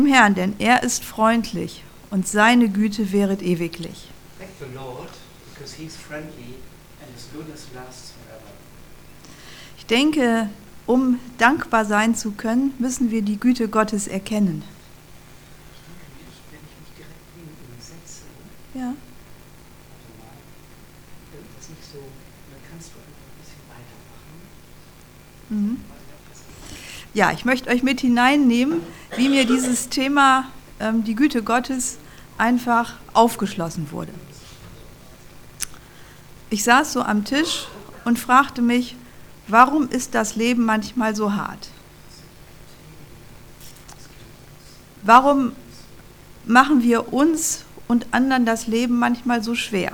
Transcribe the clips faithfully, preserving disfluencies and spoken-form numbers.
Herrn, denn er ist freundlich und seine Güte währet ewiglich. Thank the Lord, because he's friendly and his goodness lasts forever. Ich denke, um dankbar sein zu können, müssen wir die Güte Gottes erkennen. Ich denke, wenn ich mich direkt neben ihm setze, Ja. warte mal, das ist nicht so, dann kannst du einfach ein bisschen weitermachen. Mhm. Ja, ich möchte euch mit hineinnehmen, wie mir dieses Thema, ähm, die Güte Gottes, einfach aufgeschlossen wurde. Ich saß so am Tisch und fragte mich, warum ist das Leben manchmal so hart? Warum machen wir uns und anderen das Leben manchmal so schwer?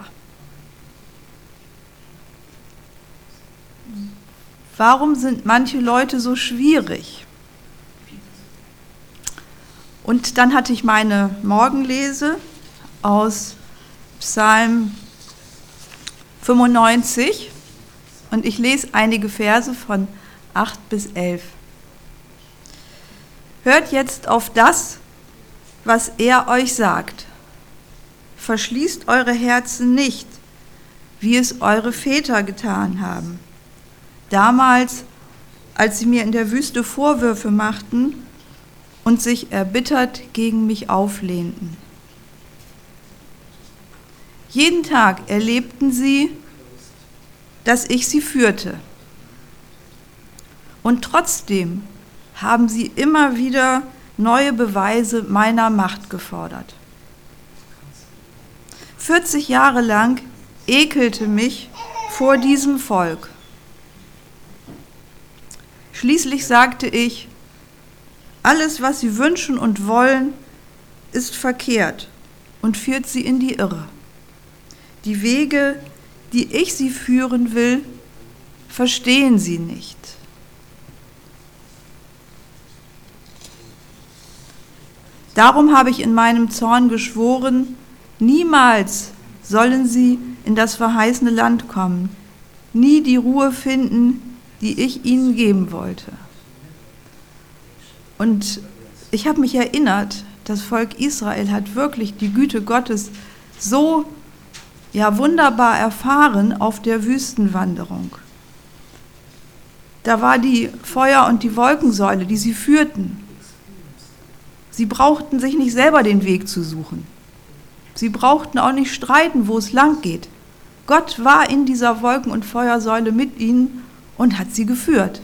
Warum sind manche Leute so schwierig? Und dann hatte ich meine Morgenlese aus Psalm fünfundneunzig und ich lese einige Verse von acht bis elf. Hört jetzt auf das, was er euch sagt. Verschließt eure Herzen nicht, wie es eure Väter getan haben. Damals, als sie mir in der Wüste Vorwürfe machten und sich erbittert gegen mich auflehnten. Jeden Tag erlebten sie, dass ich sie führte. Und trotzdem haben sie immer wieder neue Beweise meiner Macht gefordert. vierzig Jahre lang ekelte mich vor diesem Volk. Schließlich sagte ich, alles, was sie wünschen und wollen, ist verkehrt und führt sie in die Irre. Die Wege, die ich sie führen will, verstehen sie nicht. Darum habe ich in meinem Zorn geschworen, niemals sollen sie in das verheißene Land kommen, nie die Ruhe finden, die ich ihnen geben wollte. Und ich habe mich erinnert, das Volk Israel hat wirklich die Güte Gottes so ja, wunderbar erfahren auf der Wüstenwanderung. Da war die Feuer- und die Wolkensäule, die sie führten. Sie brauchten sich nicht selber den Weg zu suchen. Sie brauchten auch nicht streiten, wo es lang geht. Gott war in dieser Wolken- und Feuersäule mit ihnen und hat sie geführt.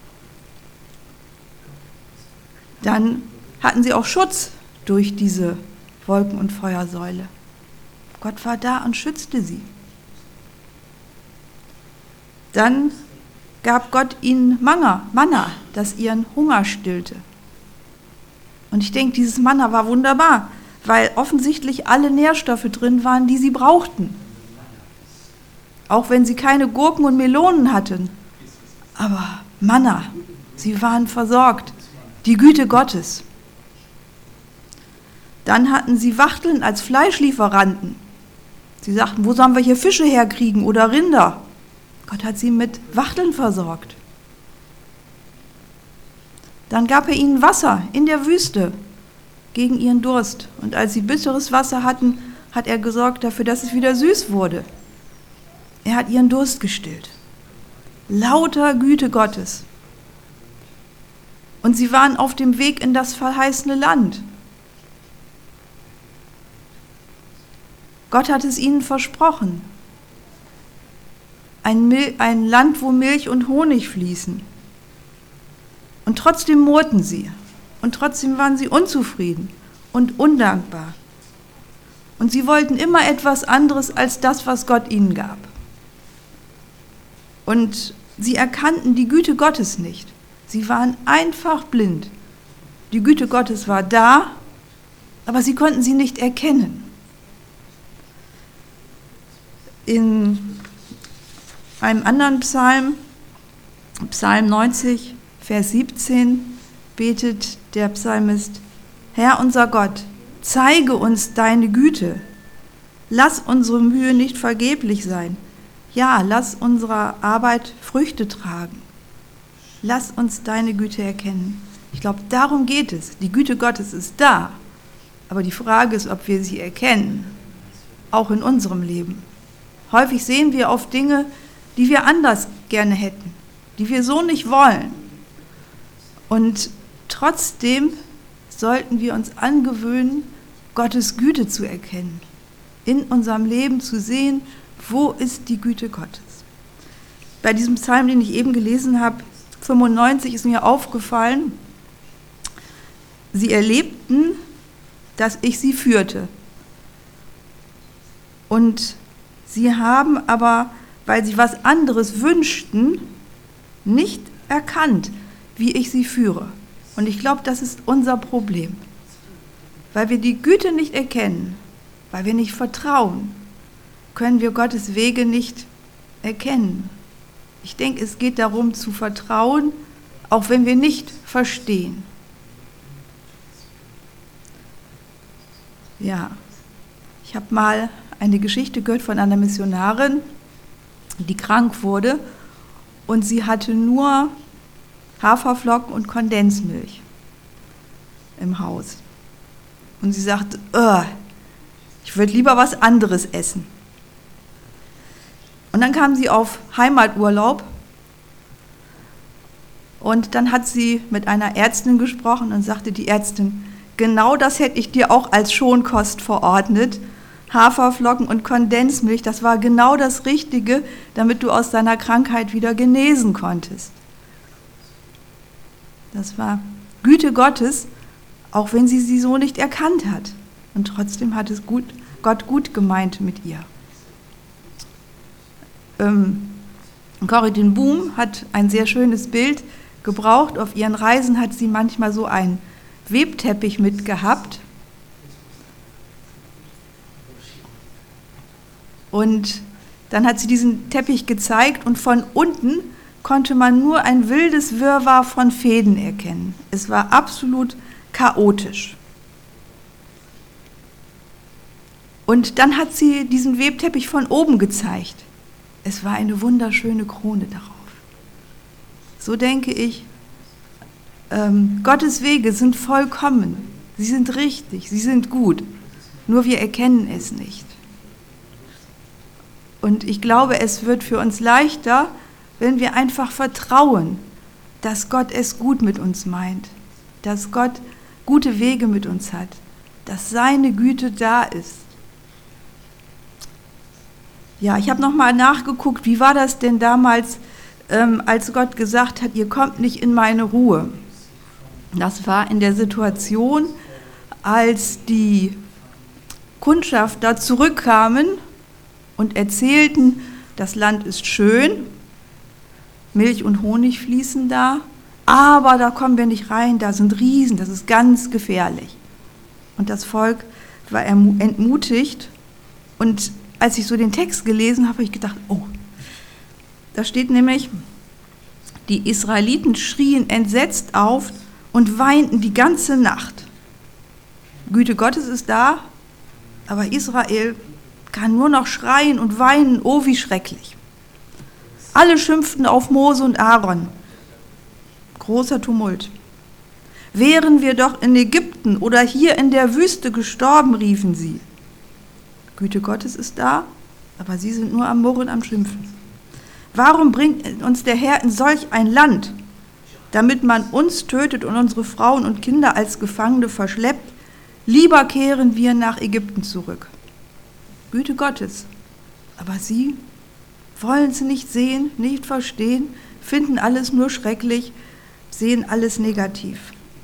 Dann hatten sie auch Schutz durch diese Wolken- und Feuersäule. Gott war da und schützte sie. Dann gab Gott ihnen Manna, Manna, das ihren Hunger stillte. Und ich denke, dieses Manna war wunderbar, weil offensichtlich alle Nährstoffe drin waren, die sie brauchten. Auch wenn sie keine Gurken und Melonen hatten. Aber Manna, sie waren versorgt. Die Güte Gottes. Dann hatten sie Wachteln als Fleischlieferanten. Sie sagten, wo sollen wir hier Fische herkriegen oder Rinder? Gott hat sie mit Wachteln versorgt. Dann gab er ihnen Wasser in der Wüste gegen ihren Durst. Und als sie bitteres Wasser hatten, hat er gesorgt dafür, dass es wieder süß wurde. Er hat ihren Durst gestillt. Lauter Güte Gottes. Und sie waren auf dem Weg in das verheißene Land. Gott hat es ihnen versprochen. Ein, Mil- ein Land, wo Milch und Honig fließen. Und trotzdem murrten sie. Und trotzdem waren sie unzufrieden und undankbar. Und sie wollten immer etwas anderes als das, was Gott ihnen gab. Und sie erkannten die Güte Gottes nicht. Sie waren einfach blind. Die Güte Gottes war da, aber sie konnten sie nicht erkennen. In einem anderen Psalm, Psalm neunzig, Vers siebzehn, betet der Psalmist: Herr unser Gott, zeige uns deine Güte. Lass unsere Mühe nicht vergeblich sein. Ja, lass unserer Arbeit Früchte tragen. Lass uns deine Güte erkennen. Ich glaube, darum geht es. Die Güte Gottes ist da. Aber die Frage ist, ob wir sie erkennen, auch in unserem Leben. Häufig sehen wir auf Dinge, die wir anders gerne hätten, die wir so nicht wollen. Und trotzdem sollten wir uns angewöhnen, Gottes Güte zu erkennen, in unserem Leben zu sehen, wo ist die Güte Gottes. Bei diesem Psalm, den ich eben gelesen habe, fünfundneunzig, ist mir aufgefallen, sie erlebten, dass ich sie führte. Und sie haben aber, weil sie was anderes wünschten, nicht erkannt, wie ich sie führe. Und ich glaube, das ist unser Problem. Weil wir die Güte nicht erkennen, weil wir nicht vertrauen, können wir Gottes Wege nicht erkennen. Ich denke, es geht darum zu vertrauen, auch wenn wir nicht verstehen. Ja, ich habe mal eine Geschichte gehört von einer Missionarin, die krank wurde und sie hatte nur Haferflocken und Kondensmilch im Haus. Und sie sagte, oh, ich würde lieber was anderes essen. Und dann kam sie auf Heimaturlaub und dann hat sie mit einer Ärztin gesprochen und sagte die Ärztin, genau das hätte ich dir auch als Schonkost verordnet. Haferflocken und Kondensmilch, das war genau das Richtige, damit du aus deiner Krankheit wieder genesen konntest. Das war Güte Gottes, auch wenn sie sie so nicht erkannt hat. Und trotzdem hat es gut, Gott gut gemeint mit ihr. Ähm, Corrie ten Boom hat ein sehr schönes Bild gebraucht. Auf ihren Reisen hat sie manchmal so einen Webteppich mitgehabt. Und dann hat sie diesen Teppich gezeigt und von unten konnte man nur ein wildes Wirrwarr von Fäden erkennen. Es war absolut chaotisch. Und dann hat sie diesen Webteppich von oben gezeigt. Es war eine wunderschöne Krone darauf. So denke ich, ähm, Gottes Wege sind vollkommen, sie sind richtig, sie sind gut, nur wir erkennen es nicht. Und ich glaube, es wird für uns leichter, wenn wir einfach vertrauen, dass Gott es gut mit uns meint, dass Gott gute Wege mit uns hat, dass seine Güte da ist. Ja, ich habe nochmal nachgeguckt, wie war das denn damals, ähm, als Gott gesagt hat, ihr kommt nicht in meine Ruhe. Das war in der Situation, als die Kundschafter zurückkamen und erzählten, das Land ist schön, Milch und Honig fließen da, aber da kommen wir nicht rein, da sind Riesen, das ist ganz gefährlich. Und das Volk war entmutigt und als ich so den Text gelesen habe, habe ich gedacht, oh, da steht nämlich, die Israeliten schrien entsetzt auf und weinten die ganze Nacht. Güte Gottes ist da, aber Israel kann nur noch schreien und weinen, oh wie schrecklich. Alle schimpften auf Mose und Aaron. Großer Tumult. Wären wir doch in Ägypten oder hier in der Wüste gestorben, riefen sie. Güte Gottes ist da, aber sie sind nur am Murren, am Schimpfen. Warum bringt uns der Herr in solch ein Land, damit man uns tötet und unsere Frauen und Kinder als Gefangene verschleppt? Lieber kehren wir nach Ägypten zurück. Güte Gottes, aber sie wollen es nicht sehen, nicht verstehen, finden alles nur schrecklich, sehen alles negativ.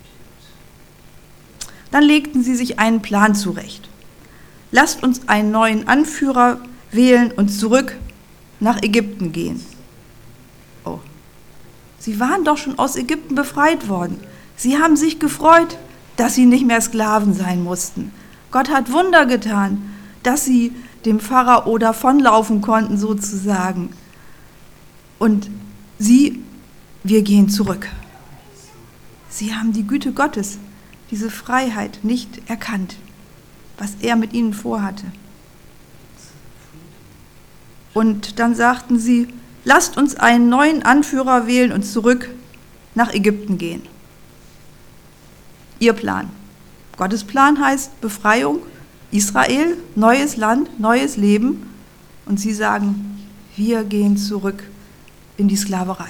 Dann legten sie sich einen Plan zurecht. Lasst uns einen neuen Anführer wählen und zurück nach Ägypten gehen. Oh, sie waren doch schon aus Ägypten befreit worden. Sie haben sich gefreut, dass sie nicht mehr Sklaven sein mussten. Gott hat Wunder getan, dass sie dem Pharao davonlaufen konnten sozusagen. Und sie, wir gehen zurück. Sie haben die Güte Gottes, diese Freiheit nicht erkannt, was er mit ihnen vorhatte. Und dann sagten sie, lasst uns einen neuen Anführer wählen und zurück nach Ägypten gehen. ihr Plan. Gottes Plan heißt Befreiung, Israel, neues Land, neues Leben. Und sie sagen, wir gehen zurück in die Sklaverei.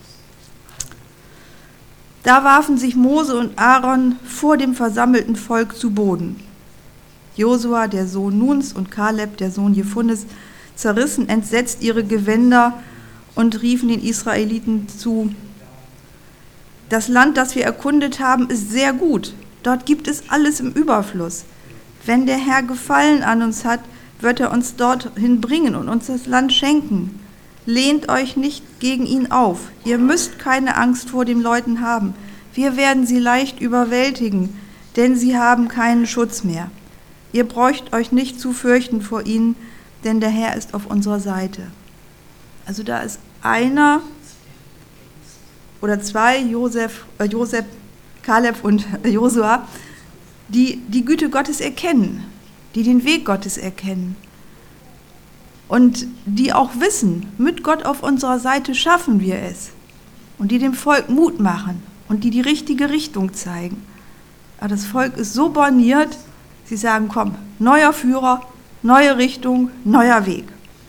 Da warfen sich Mose und Aaron vor dem versammelten Volk zu Boden. Josua, der Sohn Nuns, und Kaleb, der Sohn Jephunes, zerrissen entsetzt ihre Gewänder und riefen den Israeliten zu: Das Land, das wir erkundet haben, ist sehr gut. Dort gibt es alles im Überfluss. Wenn der Herr Gefallen an uns hat, wird er uns dorthin bringen und uns das Land schenken. Lehnt euch nicht gegen ihn auf. Ihr müsst keine Angst vor den Leuten haben. Wir werden sie leicht überwältigen, denn sie haben keinen Schutz mehr. Ihr braucht euch nicht zu fürchten vor ihnen, denn der Herr ist auf unserer Seite. Also da ist einer oder zwei, Josef, äh, Josef, Kaleb und äh, Josua, die die Güte Gottes erkennen, die den Weg Gottes erkennen und die auch wissen, mit Gott auf unserer Seite schaffen wir es, und die dem Volk Mut machen und die die richtige Richtung zeigen. Aber das Volk ist so borniert, sie sagen, komm, neuer Führer, neue Richtung, neuer Weg.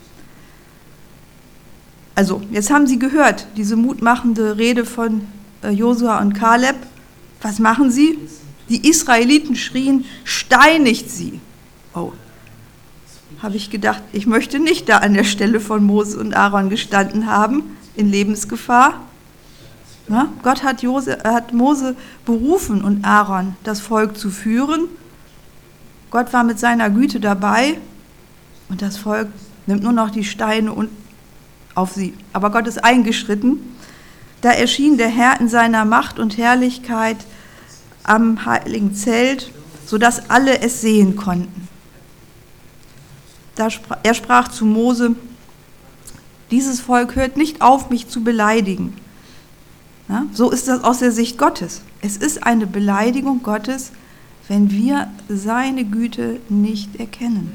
Also, jetzt haben Sie gehört, diese mutmachende Rede von äh, Josua und Kaleb. Was machen sie? Die Israeliten schrien, steinigt sie. Oh, habe ich gedacht, ich möchte nicht da an der Stelle von Mose und Aaron gestanden haben, in Lebensgefahr. Ja, Gott hat, Jose, hat Mose berufen und Aaron, das Volk zu führen. Gott war mit seiner Güte dabei und das Volk nimmt nur noch die Steine und auf sie. Aber Gott ist eingeschritten. Da erschien der Herr in seiner Macht und Herrlichkeit am heiligen Zelt, sodass alle es sehen konnten. Da spr- er sprach zu Mose: Dieses Volk hört nicht auf, mich zu beleidigen. Ja, so ist das aus der Sicht Gottes. Es ist eine Beleidigung Gottes, wenn wir seine Güte nicht erkennen.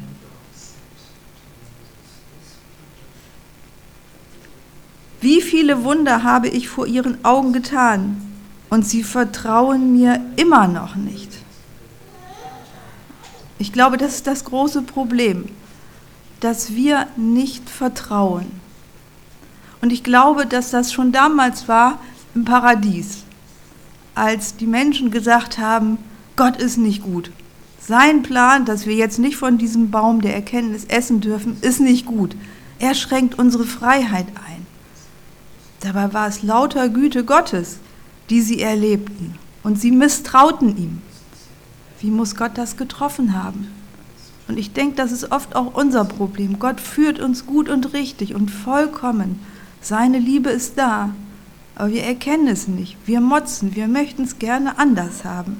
Wie viele Wunder habe ich vor ihren Augen getan, und sie vertrauen mir immer noch nicht. Ich glaube, das ist das große Problem, dass wir nicht vertrauen. Und ich glaube, dass das schon damals war im Paradies, als die Menschen gesagt haben, Gott ist nicht gut. Sein Plan, dass wir jetzt nicht von diesem Baum der Erkenntnis essen dürfen, ist nicht gut. Er schränkt unsere Freiheit ein. Dabei war es lauter Güte Gottes, die sie erlebten, und sie misstrauten ihm. Wie muss Gott das getroffen haben? Und ich denke, das ist oft auch unser Problem. Gott führt uns gut und richtig und vollkommen. Seine Liebe ist da, aber wir erkennen es nicht. Wir motzen, wir möchten es gerne anders haben.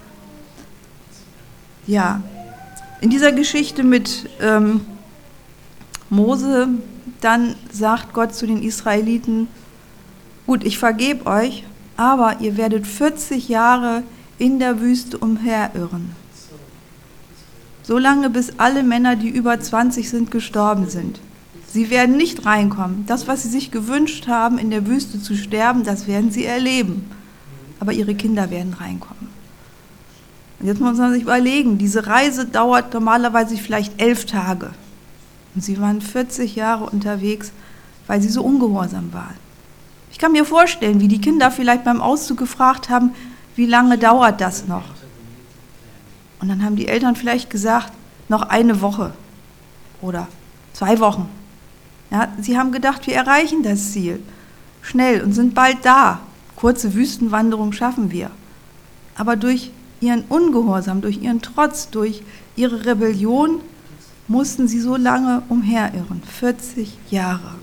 Ja, in dieser Geschichte mit ähm, Mose, dann sagt Gott zu den Israeliten: Gut, ich vergebe euch, aber ihr werdet vierzig Jahre in der Wüste umherirren. So lange, bis alle Männer, die über zwanzig sind, gestorben sind. Sie werden nicht reinkommen. Das, was sie sich gewünscht haben, in der Wüste zu sterben, das werden sie erleben. Aber ihre Kinder werden reinkommen. Und jetzt muss man sich überlegen, diese Reise dauert normalerweise vielleicht elf Tage. Und sie waren vierzig Jahre unterwegs, weil sie so ungehorsam waren. Ich kann mir vorstellen, wie die Kinder vielleicht beim Auszug gefragt haben, wie lange dauert das noch? Und dann haben die Eltern vielleicht gesagt, noch eine Woche oder zwei Wochen. Ja, sie haben gedacht, wir erreichen das Ziel schnell und sind bald da. Kurze Wüstenwanderung schaffen wir. Aber durch ihren Ungehorsam, durch ihren Trotz, durch ihre Rebellion mussten sie so lange umherirren, vierzig Jahre.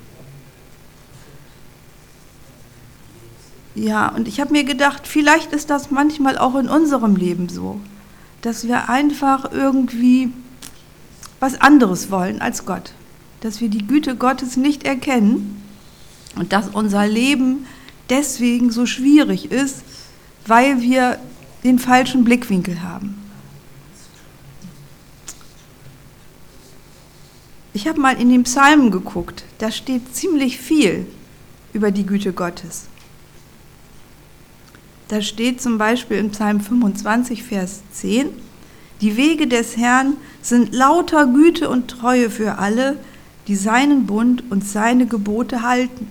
Ja, und ich habe mir gedacht, vielleicht ist das manchmal auch in unserem Leben so, dass wir einfach irgendwie was anderes wollen als Gott, dass wir die Güte Gottes nicht erkennen und dass unser Leben deswegen so schwierig ist, weil wir den falschen Blickwinkel haben. Ich habe mal in den Psalmen geguckt, da steht ziemlich viel über die Güte Gottes. Da steht zum Beispiel im Psalm fünfundzwanzig, Vers zehn, die Wege des Herrn sind lauter Güte und Treue für alle, die seinen Bund und seine Gebote halten.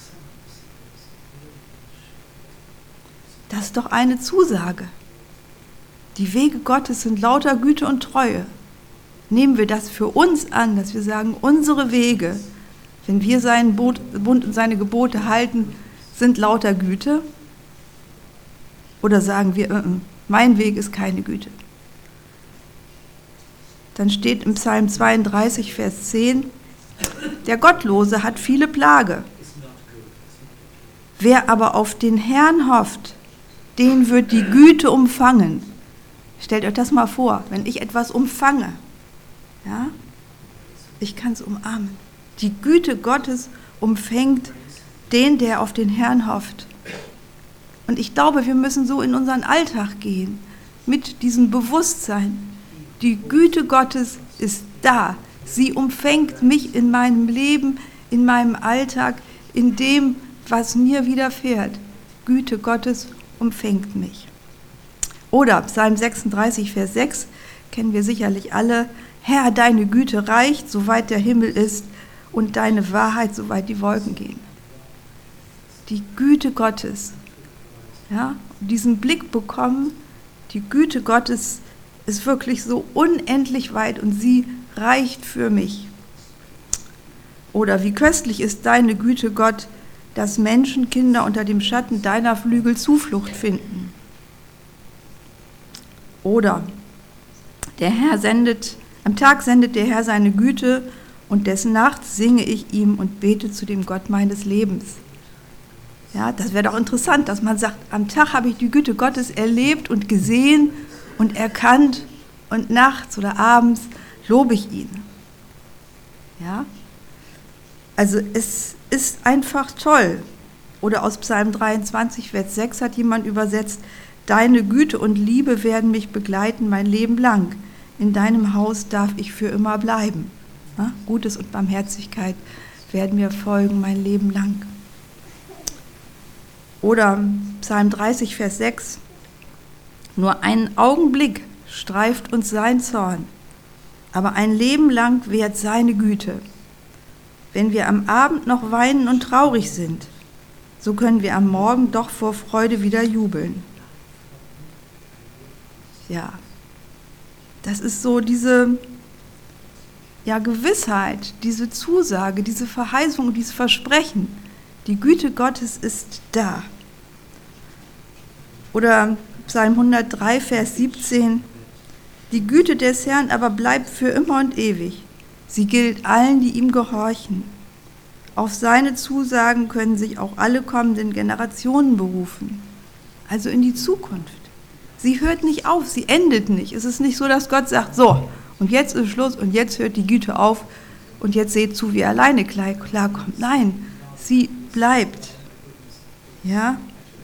Das ist doch eine Zusage. Die Wege Gottes sind lauter Güte und Treue. Nehmen wir das für uns an, dass wir sagen, unsere Wege, wenn wir seinen Bund und seine Gebote halten, sind lauter Güte? Oder sagen wir, äh, mein Weg ist keine Güte? Dann steht im Psalm zweiunddreißig, Vers zehn, der Gottlose hat viele Plage. Wer aber auf den Herrn hofft, den wird die Güte umfangen. Stellt euch das mal vor, wenn ich etwas umfange, ja, ich kann es umarmen. Die Güte Gottes umfängt den, der auf den Herrn hofft. Und ich glaube, wir müssen so in unseren Alltag gehen, mit diesem Bewusstsein. Die Güte Gottes ist da. Sie umfängt mich in meinem Leben, in meinem Alltag, in dem, was mir widerfährt. Güte Gottes umfängt mich. Oder Psalm sechsunddreißig, Vers sechs, kennen wir sicherlich alle. Herr, deine Güte reicht, soweit der Himmel ist, und deine Wahrheit, soweit die Wolken gehen. Die Güte Gottes, ja, diesen Blick bekommen, die Güte Gottes ist wirklich so unendlich weit und sie reicht für mich. Oder wie köstlich ist deine Güte, Gott, dass Menschenkinder unter dem Schatten deiner Flügel Zuflucht finden. Oder der Herr sendet, am Tag sendet der Herr seine Güte und des Nachts singe ich ihm und bete zu dem Gott meines Lebens. Ja, das wäre doch interessant, dass man sagt, am Tag habe ich die Güte Gottes erlebt und gesehen und erkannt und nachts oder abends lobe ich ihn. Ja, also es ist einfach toll. Oder aus Psalm dreiundzwanzig, Vers sechs hat jemand übersetzt, deine Güte und Liebe werden mich begleiten mein Leben lang. In deinem Haus darf ich für immer bleiben. Ja, Gutes und Barmherzigkeit werden mir folgen mein Leben lang. Oder Psalm dreißig, Vers sechs, nur einen Augenblick streift uns sein Zorn, aber ein Leben lang währt seine Güte. Wenn wir am Abend noch weinen und traurig sind, so können wir am Morgen doch vor Freude wieder jubeln. Ja, das ist so diese ja, Gewissheit, diese Zusage, diese Verheißung, dieses Versprechen. Die Güte Gottes ist da. Oder Psalm hundertdrei, Vers siebzehn, die Güte des Herrn aber bleibt für immer und ewig. Sie gilt allen, die ihm gehorchen. Auf seine Zusagen können sich auch alle kommenden Generationen berufen. Also in die Zukunft. Sie hört nicht auf, sie endet nicht. Es ist nicht so, dass Gott sagt, so, und jetzt ist Schluss und jetzt hört die Güte auf und jetzt seht zu, wie er alleine klarkommt. Nein, sie bleibt. Ja?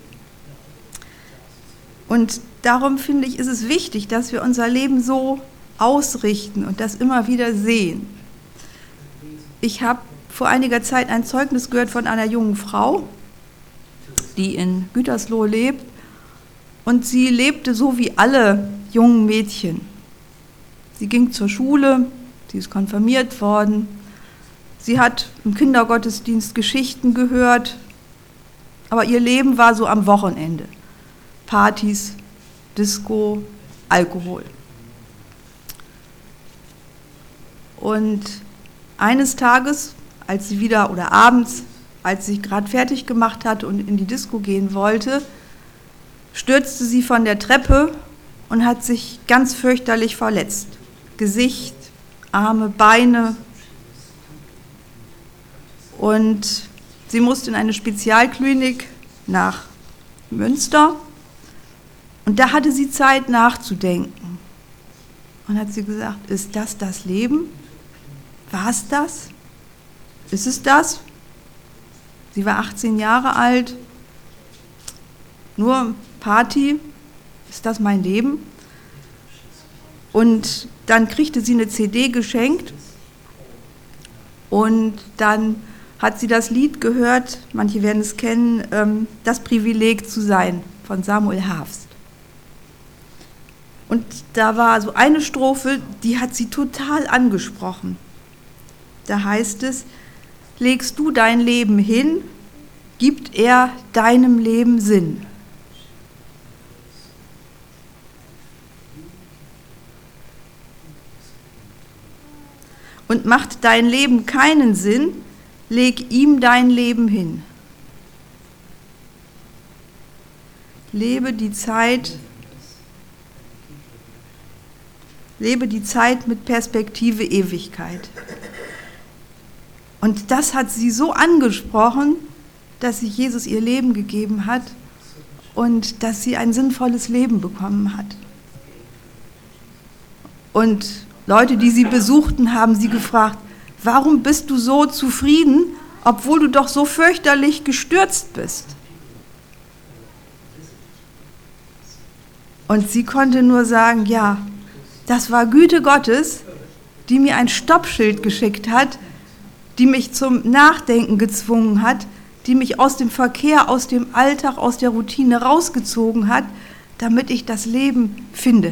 Und darum finde ich, ist es wichtig, dass wir unser Leben so ausrichten und das immer wieder sehen. Ich habe vor einiger Zeit ein Zeugnis gehört von einer jungen Frau, die in Gütersloh lebt. Und sie lebte so wie alle jungen Mädchen. Sie ging zur Schule, sie ist konfirmiert worden. Sie hat im Kindergottesdienst Geschichten gehört. Aber ihr Leben war so am Wochenende. Partys, Disco, Alkohol. Und eines Tages, als sie wieder, oder abends, als sie sich gerade fertig gemacht hatte und in die Disco gehen wollte, stürzte sie von der Treppe und hat sich ganz fürchterlich verletzt. Gesicht, Arme, Beine. Und sie musste in eine Spezialklinik nach Münster. Und da hatte sie Zeit nachzudenken. Und hat sie gesagt, ist das das Leben? War es das? Ist es das? Sie war achtzehn Jahre alt. Nur Party, ist das mein Leben? Und dann kriegte sie eine C D geschenkt und dann hat sie das Lied gehört, manche werden es kennen, ähm, das Privileg zu sein, von Samuel Harfst. Und da war so eine Strophe, die hat sie total angesprochen. Da heißt es: Legst du dein Leben hin, gibt er deinem Leben Sinn. Und macht dein Leben keinen Sinn, leg ihm dein Leben hin. Lebe die Zeit, lebe die Zeit mit Perspektive Ewigkeit. Und das hat sie so angesprochen, dass sie Jesus ihr Leben gegeben hat und dass sie ein sinnvolles Leben bekommen hat. Und Leute, die sie besuchten, haben sie gefragt: Warum bist du so zufrieden, obwohl du doch so fürchterlich gestürzt bist? Und sie konnte nur sagen: Ja, das war Güte Gottes, die mir ein Stoppschild geschickt hat, die mich zum Nachdenken gezwungen hat, die mich aus dem Verkehr, aus dem Alltag, aus der Routine rausgezogen hat, damit ich das Leben finde.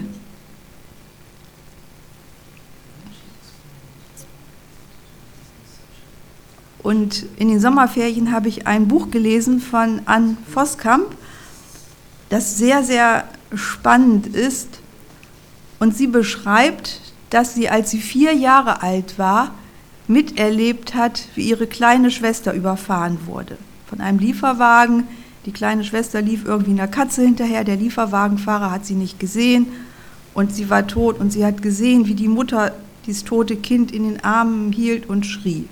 Und in den Sommerferien habe ich ein Buch gelesen von Ann Voskamp, das sehr, sehr spannend ist. Und sie beschreibt, dass sie, als sie vier Jahre alt war, miterlebt hat, wie ihre kleine Schwester überfahren wurde. Von einem Lieferwagen. Die kleine Schwester lief irgendwie einer Katze hinterher. Der Lieferwagenfahrer hat sie nicht gesehen und sie war tot. Und sie hat gesehen, wie die Mutter dieses tote Kind in den Armen hielt und schrie.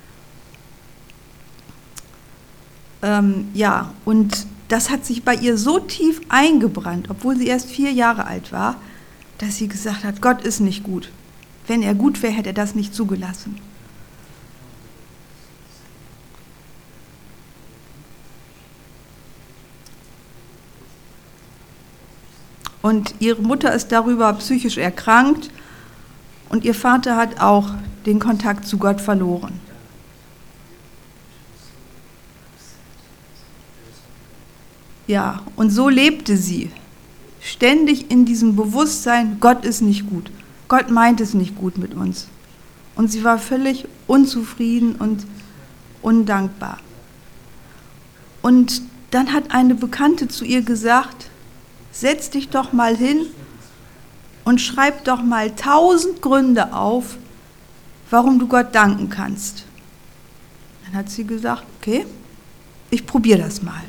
Ähm, ja, und das hat sich bei ihr so tief eingebrannt, obwohl sie erst vier Jahre alt war, dass sie gesagt hat: Gott ist nicht gut. Wenn er gut wäre, hätte er das nicht zugelassen. Und ihre Mutter ist darüber psychisch erkrankt und ihr Vater hat auch den Kontakt zu Gott verloren. Ja, und so lebte sie, ständig in diesem Bewusstsein: Gott ist nicht gut, Gott meint es nicht gut mit uns. Und sie war völlig unzufrieden und undankbar. Und dann hat eine Bekannte zu ihr gesagt: Setz dich doch mal hin und schreib doch mal tausend Gründe auf, warum du Gott danken kannst. Dann hat sie gesagt: Okay, ich probiere das mal.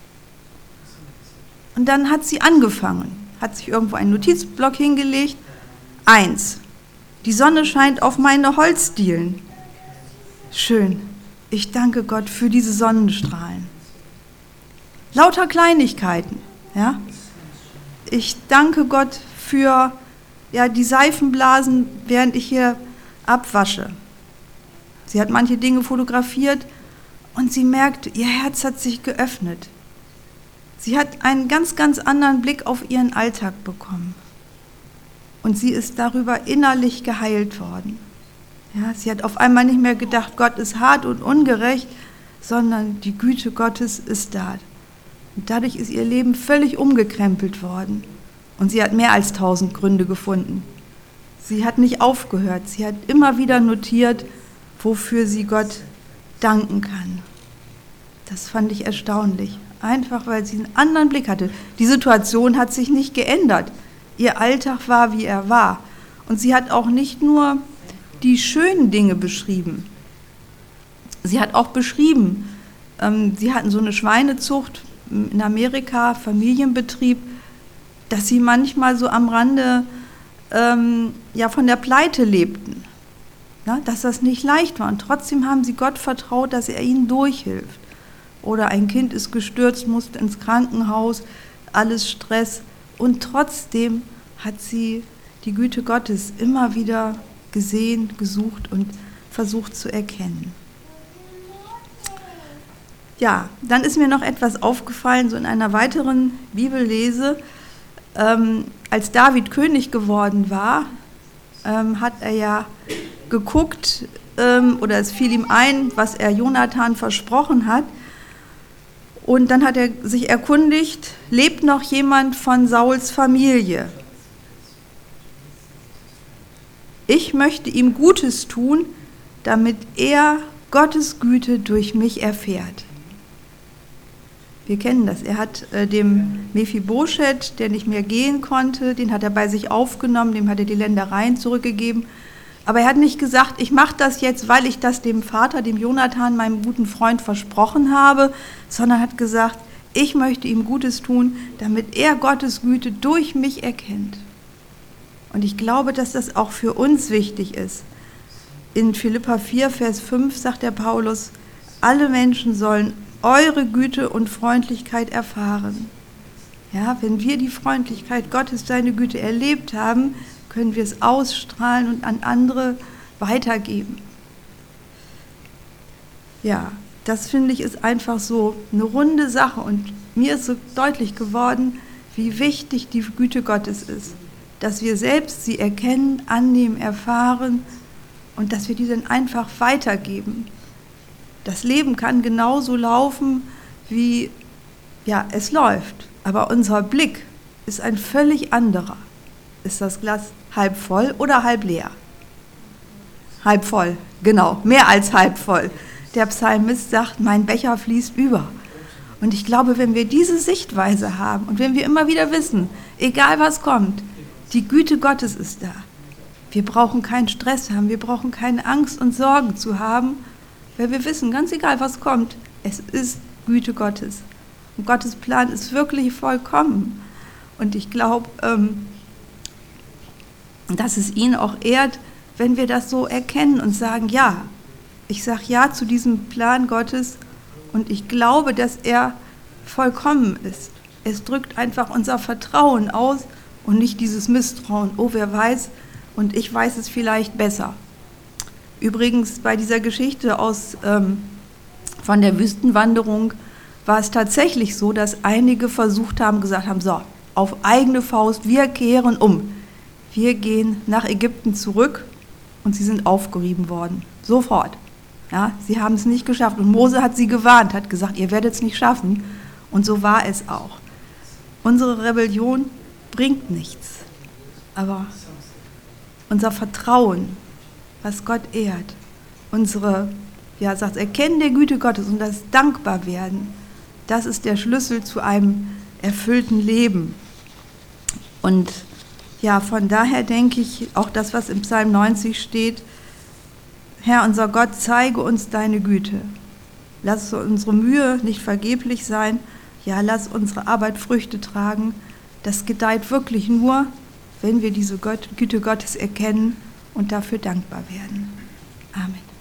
Und dann hat sie angefangen, hat sich irgendwo einen Notizblock hingelegt. Eins: Die Sonne scheint auf meine Holzdielen. Schön, ich danke Gott für diese Sonnenstrahlen. Lauter Kleinigkeiten, ja. Ich danke Gott für ja, die Seifenblasen, während ich hier abwasche. Sie hat manche Dinge fotografiert und sie merkt, ihr Herz hat sich geöffnet. Sie hat einen ganz, ganz anderen Blick auf ihren Alltag bekommen. Und sie ist darüber innerlich geheilt worden. Ja, sie hat auf einmal nicht mehr gedacht, Gott ist hart und ungerecht, sondern die Güte Gottes ist da. Und dadurch ist ihr Leben völlig umgekrempelt worden. Und sie hat mehr als tausend Gründe gefunden. Sie hat nicht aufgehört. Sie hat immer wieder notiert, wofür sie Gott danken kann. Das fand ich erstaunlich. Einfach, weil sie einen anderen Blick hatte. Die Situation hat sich nicht geändert. Ihr Alltag war, wie er war. Und sie hat auch nicht nur die schönen Dinge beschrieben. Sie hat auch beschrieben, ähm, sie hatten so eine Schweinezucht in Amerika, Familienbetrieb, dass sie manchmal so am Rande ähm, ja, von der Pleite lebten. Ja, dass das nicht leicht war. Und trotzdem haben sie Gott vertraut, dass er ihnen durchhilft. Oder ein Kind ist gestürzt, musste ins Krankenhaus, alles Stress. Und trotzdem hat sie die Güte Gottes immer wieder gesehen, gesucht und versucht zu erkennen. Ja, dann ist mir noch etwas aufgefallen, so in einer weiteren Bibellese. Ähm, als David König geworden war, ähm, hat er ja geguckt, ähm, oder es fiel ihm ein, was er Jonathan versprochen hat. Und dann hat er sich erkundigt, lebt noch jemand von Sauls Familie? Ich möchte ihm Gutes tun, damit er Gottes Güte durch mich erfährt. Wir kennen das. Er hat äh, dem Mephibosheth, der nicht mehr gehen konnte, den hat er bei sich aufgenommen, dem hat er die Ländereien zurückgegeben. Aber er hat nicht gesagt, ich mache das jetzt, weil ich das dem Vater, dem Jonathan, meinem guten Freund, versprochen habe, sondern hat gesagt, ich möchte ihm Gutes tun, damit er Gottes Güte durch mich erkennt. Und ich glaube, dass das auch für uns wichtig ist. In Philipper vier, Vers fünf sagt der Paulus, alle Menschen sollen eure Güte und Freundlichkeit erfahren. Ja, wenn wir die Freundlichkeit Gottes, seine Güte erlebt haben, können wir es ausstrahlen und an andere weitergeben. Ja, das finde ich ist einfach so eine runde Sache und mir ist so deutlich geworden, wie wichtig die Güte Gottes ist, dass wir selbst sie erkennen, annehmen, erfahren und dass wir die dann einfach weitergeben. Das Leben kann genauso laufen, wie ja, es läuft, aber unser Blick ist ein völlig anderer. Ist das Glas halb voll oder halb leer? Halb voll, genau, mehr als halb voll. Der Psalmist sagt, mein Becher fließt über. Und ich glaube, wenn wir diese Sichtweise haben und wenn wir immer wieder wissen, egal was kommt, die Güte Gottes ist da. Wir brauchen keinen Stress haben, wir brauchen keine Angst und Sorgen zu haben, weil wir wissen, ganz egal was kommt, es ist Güte Gottes. Und Gottes Plan ist wirklich vollkommen. Und ich glaube, ähm, dass es ihn auch ehrt, wenn wir das so erkennen und sagen, ja, ich sage ja zu diesem Plan Gottes und ich glaube, dass er vollkommen ist. Es drückt einfach unser Vertrauen aus und nicht dieses Misstrauen, oh, wer weiß, und ich weiß es vielleicht besser. Übrigens bei dieser Geschichte aus, ähm, von der Wüstenwanderung war es tatsächlich so, dass einige versucht haben, gesagt haben, so, auf eigene Faust, wir kehren um. Wir gehen nach Ägypten zurück und sie sind aufgerieben worden. Sofort. Ja, sie haben es nicht geschafft. Und Mose hat sie gewarnt, hat gesagt, ihr werdet es nicht schaffen. Und so war es auch. Unsere Rebellion bringt nichts. Aber unser Vertrauen, was Gott ehrt, unsere, ja, sagt, Erkennen der Güte Gottes und das Dankbarwerden, das ist der Schlüssel zu einem erfüllten Leben. Und ja, von daher denke ich, auch das, was im Psalm neunzig steht, Herr, unser Gott, zeige uns deine Güte. Lass unsere Mühe nicht vergeblich sein. Ja, lass unsere Arbeit Früchte tragen. Das gedeiht wirklich nur, wenn wir diese Gott, Güte Gottes erkennen und dafür dankbar werden. Amen.